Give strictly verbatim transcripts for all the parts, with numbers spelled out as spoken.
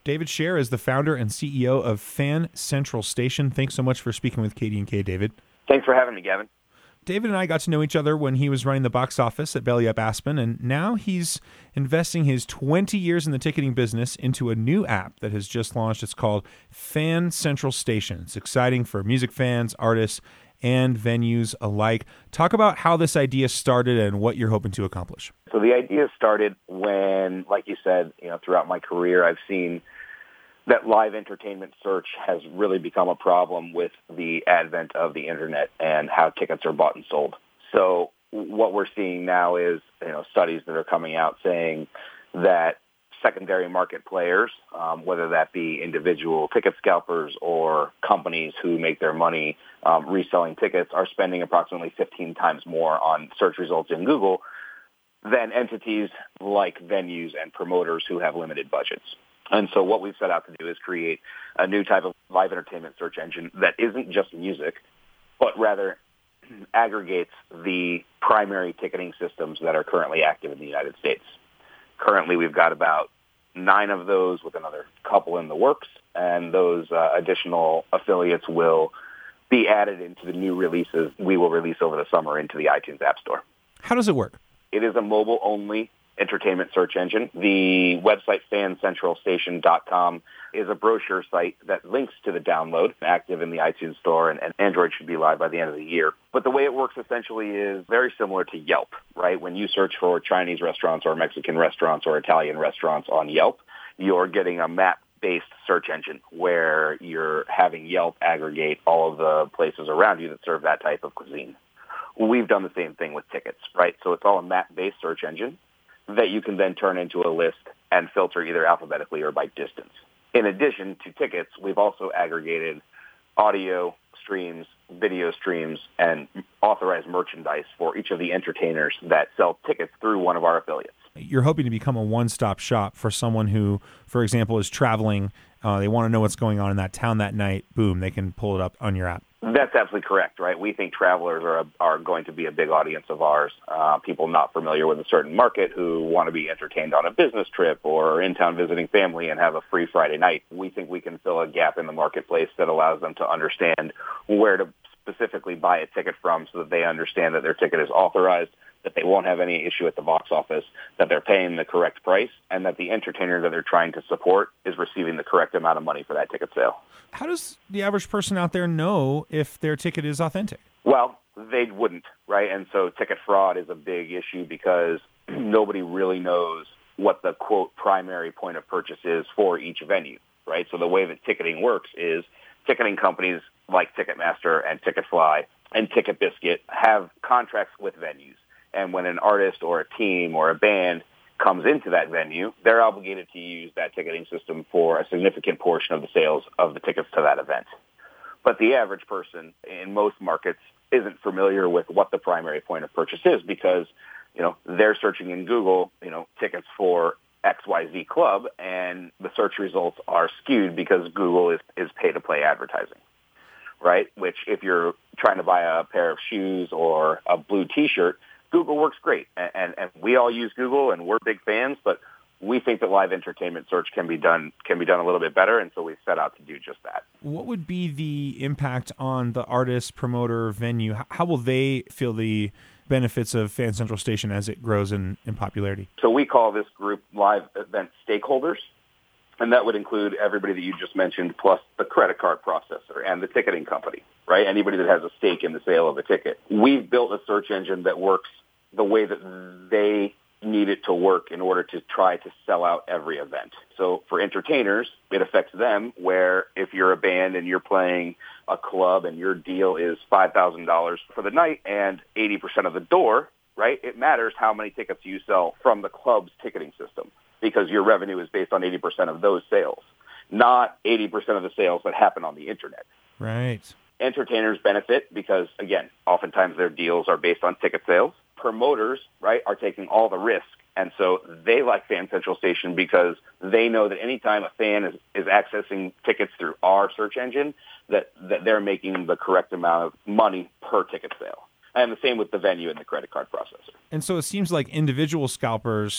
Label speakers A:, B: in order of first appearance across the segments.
A: David Scher is the founder and C E O of Fan Central Station. Thanks so much for speaking with K D and K, David.
B: Thanks for having me, Gavin.
A: David and I got to know each other when he was running the box office at Belly Up Aspen, and now he's investing his twenty years in the ticketing business into a new app that has just launched. It's called Fan Central Station. It's exciting for music fans, artists, and venues alike. Talk about how this idea started and what you're hoping to accomplish.
B: So the idea started when, like you said, you know, throughout my career, I've seen that live entertainment search has really become a problem with the advent of the internet and how tickets are bought and sold. So what we're seeing now is, you know, studies that are coming out saying that secondary market players, um, whether that be individual ticket scalpers or companies who make their money um, reselling tickets, are spending approximately fifteen times more on search results in Google than entities like venues and promoters who have limited budgets. And so what we've set out to do is create a new type of live entertainment search engine that isn't just music, but rather aggregates the primary ticketing systems that are currently active in the United States. Currently, we've got about nine of those with another couple in the works, and those uh, additional affiliates will be added into the new releases we will release over the summer into the iTunes App Store.
A: How does it work?
B: It is a mobile-only entertainment search engine. The website fan central station dot com is a brochure site that links to the download, active in the iTunes Store, and, and Android should be live by the end of the year. But the way it works essentially is very similar to Yelp, right? When you search for Chinese restaurants or Mexican restaurants or Italian restaurants on Yelp, you're getting a map-based search engine where you're having Yelp aggregate all of the places around you that serve that type of cuisine. We've done the same thing with tickets, right? So it's all a map-based search engine that you can then turn into a list and filter either alphabetically or by distance. In addition to tickets, we've also aggregated audio streams, video streams, and authorized merchandise for each of the entertainers that sell tickets through one of our affiliates.
A: You're hoping to become a one-stop shop for someone who, for example, is traveling. Uh, they want to know what's going on in that town that night. Boom, they can pull it up on your app.
B: That's absolutely correct, right? We think travelers are a, are going to be a big audience of ours. Uh, people not familiar with a certain market who want to be entertained on a business trip or in town visiting family and have a free Friday night. We think we can fill a gap in the marketplace that allows them to understand where to specifically buy a ticket from so that they understand that their ticket is authorized, that they won't have any issue at the box office, that they're paying the correct price, and that the entertainer that they're trying to support is receiving the correct amount of money for that ticket sale.
A: How does the average person out there know if their ticket is authentic?
B: Well, they wouldn't, right? And so ticket fraud is a big issue because nobody really knows what the, quote, primary point of purchase is for each venue, right? So the way that ticketing works is ticketing companies like Ticketmaster and Ticketfly and TicketBiscuit have contracts with venues. And when an artist or a team or a band comes into that venue, they're obligated to use that ticketing system for a significant portion of the sales of the tickets to that event. But the average person in most markets isn't familiar with what the primary point of purchase is because, you know, they're searching in Google, you know, tickets for X Y Z club, and the search results are skewed because Google is, is pay-to-play advertising, right? Which if you're trying to buy a pair of shoes or a blue T-shirt, Google works great, and, and, and we all use Google, and we're big fans, but we think that live entertainment search can be done can be done a little bit better, and so we set out to do just that.
A: What would be the impact on the artist, promoter, venue? How will they feel the benefits of Fan Central Station as it grows in, in popularity?
B: So we call this group live event stakeholders, and that would include everybody that you just mentioned, plus the credit card processor and the ticketing company, right? Anybody that has a stake in the sale of a ticket. We've built a search engine that works the way that they need it to work in order to try to sell out every event. So for entertainers, it affects them where if you're a band and you're playing a club and your deal is five thousand dollars for the night and eighty percent of the door, right, it matters how many tickets you sell from the club's ticketing system because your revenue is based on eighty percent of those sales, not eighty percent of the sales that happen on the internet.
A: Right.
B: Entertainers benefit because, again, oftentimes their deals are based on ticket sales. Promoters, right, are taking all the risk, and so they like Fan Central Station because they know that anytime a fan is, is accessing tickets through our search engine, that, that they're making the correct amount of money per ticket sale. And the same with the venue and the credit card processor.
A: And so it seems like individual scalpers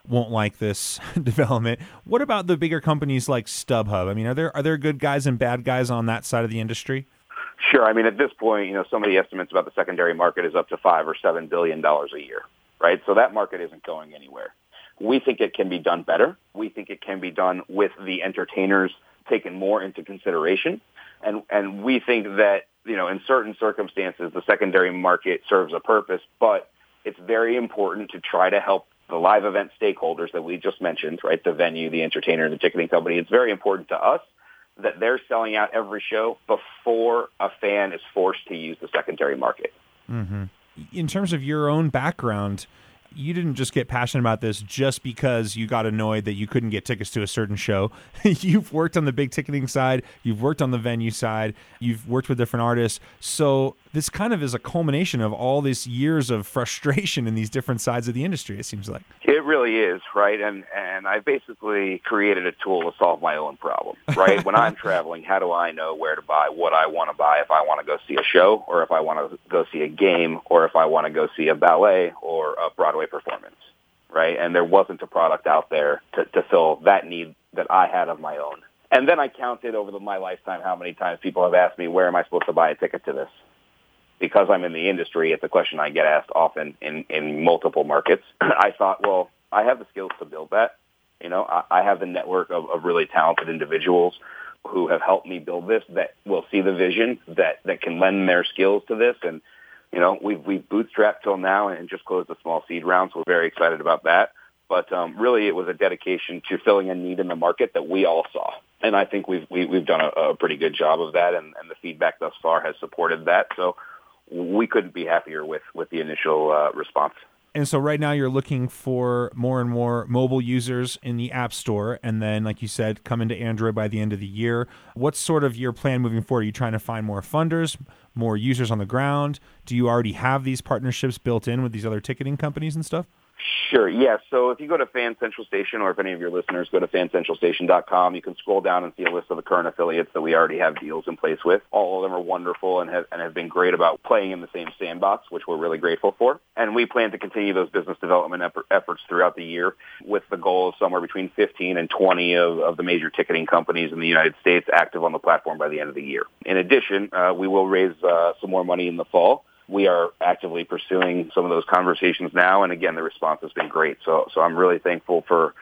A: won't like this development. What about the bigger companies like StubHub? I mean, are there are there good guys and bad guys on that side of the industry?
B: Sure. I mean, at this point, you know, some of the estimates about the secondary market is up to five or seven billion dollars a year, right? So that market isn't going anywhere. We think it can be done better. We think it can be done with the entertainers taken more into consideration. And and we think that, you know, in certain circumstances, the secondary market serves a purpose, but it's very important to try to help the live event stakeholders that we just mentioned, right? The venue, the entertainer, the ticketing company. It's very important to us that they're selling out every show before a fan is forced to use the secondary market.
A: Mm-hmm. In terms of your own background, you didn't just get passionate about this just because you got annoyed that you couldn't get tickets to a certain show. You've worked on the big ticketing side. You've worked on the venue side. You've worked with different artists. So this kind of is a culmination of all these years of frustration in these different sides of the industry, it seems like.
B: It really is, right? And and I basically created a tool to solve my own problem, right? When I'm traveling, how do I know where to buy what I want to buy if I want to go see a show, or if I want to go see a game, or if I want to go see a ballet or a Broadway performance, right? And there wasn't a product out there to, to fill that need that I had of my own. And then I counted over the, my lifetime how many times people have asked me, where am I supposed to buy a ticket to this? Because I'm in the industry, it's a question I get asked often in, in multiple markets. I thought, well, I have the skills to build that. You know, I, I have the network of, of really talented individuals who have helped me build this, that will see the vision, that, that can lend their skills to this. And, you know, we've, we've bootstrapped till now and just closed a small seed round, so we're very excited about that. But um, really, it was a dedication to filling a need in the market that we all saw. And I think we've, we, we've done a, a pretty good job of that, and, and the feedback thus far has supported that. So we couldn't be happier with, with the initial uh, response.
A: And so right now you're looking for more and more mobile users in the App Store, and then, like you said, come into Android by the end of the year. What's sort of your plan moving forward? Are you trying to find more funders, more users on the ground? Do you already have these partnerships built in with these other ticketing companies and stuff?
B: Sure, yes. So if you go to Fan Central Station, or if any of your listeners go to fan central station dot com, you can scroll down and see a list of the current affiliates that we already have deals in place with. All of them are wonderful and have, and have been great about playing in the same sandbox, which we're really grateful for. And we plan to continue those business development effort, efforts throughout the year, with the goal of somewhere between fifteen and twenty of, of the major ticketing companies in the United States active on the platform by the end of the year. In addition, uh, we will raise uh, some more money in the fall. We are actively pursuing some of those conversations now, and again, the response has been great. So, so I'm really thankful for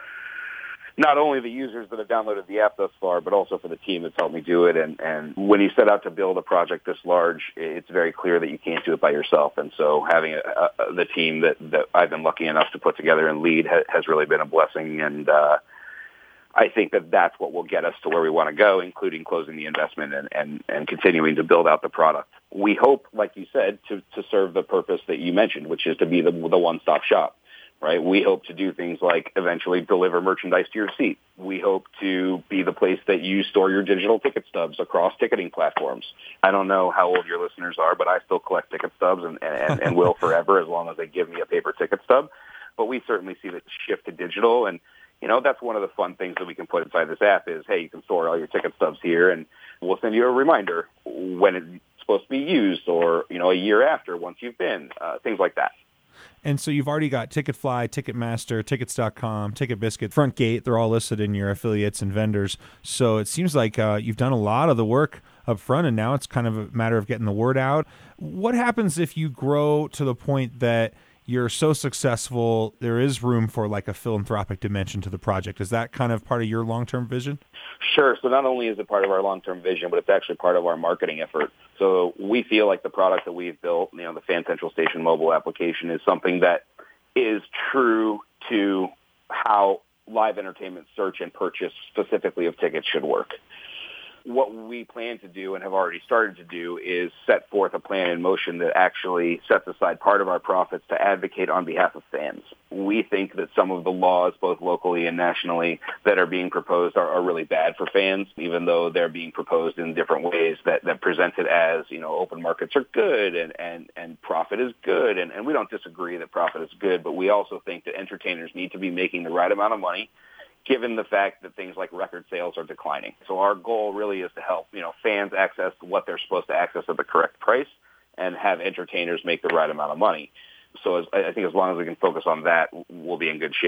B: not only the users that have downloaded the app thus far, but also for the team that's helped me do it. And, and when you set out to build a project this large, it's very clear that you can't do it by yourself. And so having a, a, the team that, that I've been lucky enough to put together and lead ha, has really been a blessing. And uh, I think that that's what will get us to where we want to go, including closing the investment and, and, and continuing to build out the product. We hope, like you said, to, to serve the purpose that you mentioned, which is to be the, the one-stop shop, right? We hope to do things like eventually deliver merchandise to your seat. We hope to be the place that you store your digital ticket stubs across ticketing platforms. I don't know how old your listeners are, but I still collect ticket stubs and, and, and will forever, as long as they give me a paper ticket stub. But we certainly see the shift to digital, and you know, that's one of the fun things that we can put inside this app is, hey, you can store all your ticket stubs here, and we'll send you a reminder when it's supposed to be used, or, you know, a year after once you've been, uh, things like that.
A: And so you've already got Ticketfly, Ticketmaster, Tickets dot com, TicketBiscuit, FrontGate. They're all listed in your affiliates and vendors. So it seems like uh, you've done a lot of the work up front, and now it's kind of a matter of getting the word out. What happens if you grow to the point that you're so successful, there is room for like a philanthropic dimension to the project? Is that kind of part of your long-term vision?
B: Sure. So not only is it part of our long-term vision, but it's actually part of our marketing effort. So we feel like the product that we've built, you know, the Fan Central Station mobile application, is something that is true to how live entertainment search and purchase specifically of tickets should work. What we plan to do and have already started to do is set forth a plan in motion that actually sets aside part of our profits to advocate on behalf of fans. We think that some of the laws, both locally and nationally, that are being proposed are, are really bad for fans, even though they're being proposed in different ways that, that present it as, you know, open markets are good and, and, and profit is good. And, and we don't disagree that profit is good, but we also think that entertainers need to be making the right amount of money, given the fact that things like record sales are declining. So our goal really is to help, you know, fans access what they're supposed to access at the correct price and have entertainers make the right amount of money. So as, I think as long as we can focus on that, we'll be in good shape.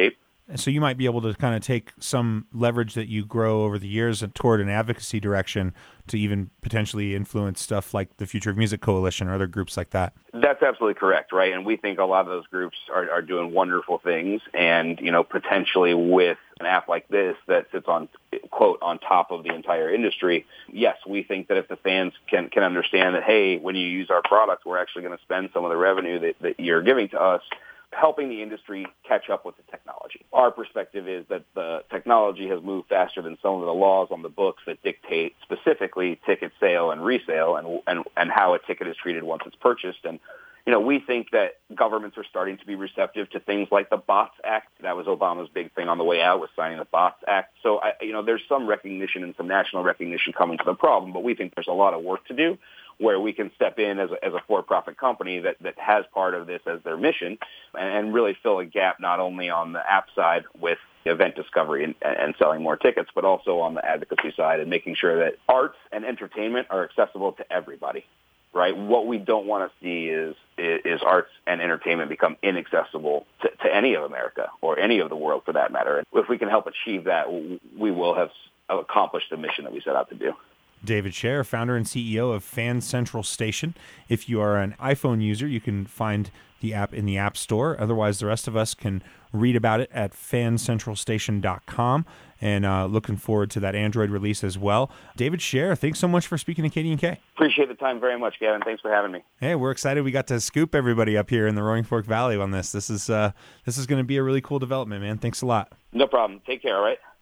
A: So you might be able to kind of take some leverage that you grow over the years toward an advocacy direction to even potentially influence stuff like the Future of Music Coalition or other groups like that.
B: That's absolutely correct, right? And we think a lot of those groups are, are doing wonderful things. And, you know, potentially with an app like this that sits on, quote, on top of the entire industry, yes, we think that if the fans can, can understand that, hey, when you use our product, we're actually going to spend some of the revenue that, that you're giving to us, helping the industry catch up with the technology. Our perspective is that the technology has moved faster than some of the laws on the books that dictate specifically ticket sale and resale and, and, and how a ticket is treated once it's purchased. And, you know, we think that governments are starting to be receptive to things like the BOTS Act. That was Obama's big thing on the way out, was signing the BOTS Act. So, I, you know, there's some recognition and some national recognition coming to the problem, but we think there's a lot of work to do where we can step in as a, as a for-profit company that, that has part of this as their mission and, and really fill a gap not only on the app side with event discovery and, and selling more tickets, but also on the advocacy side and making sure that arts and entertainment are accessible to everybody, right? What we don't want to see is, is, is arts and entertainment become inaccessible to, to any of America or any of the world for that matter. And if we can help achieve that, we will have accomplished the mission that we set out to do.
A: David Scher, founder and C E O of Fan Central Station. If you are an iPhone user, you can find the app in the App Store. Otherwise, the rest of us can read about it at fan central station dot com. And uh, looking forward to that Android release as well. David Scher, thanks so much for speaking to K D and K.
B: Appreciate the time very much, Gavin. Thanks for having me.
A: Hey, we're excited we got to scoop everybody up here in the Roaring Fork Valley on this. This is uh, this is going to be a really cool development, man. Thanks a lot.
B: No problem. Take care, all right?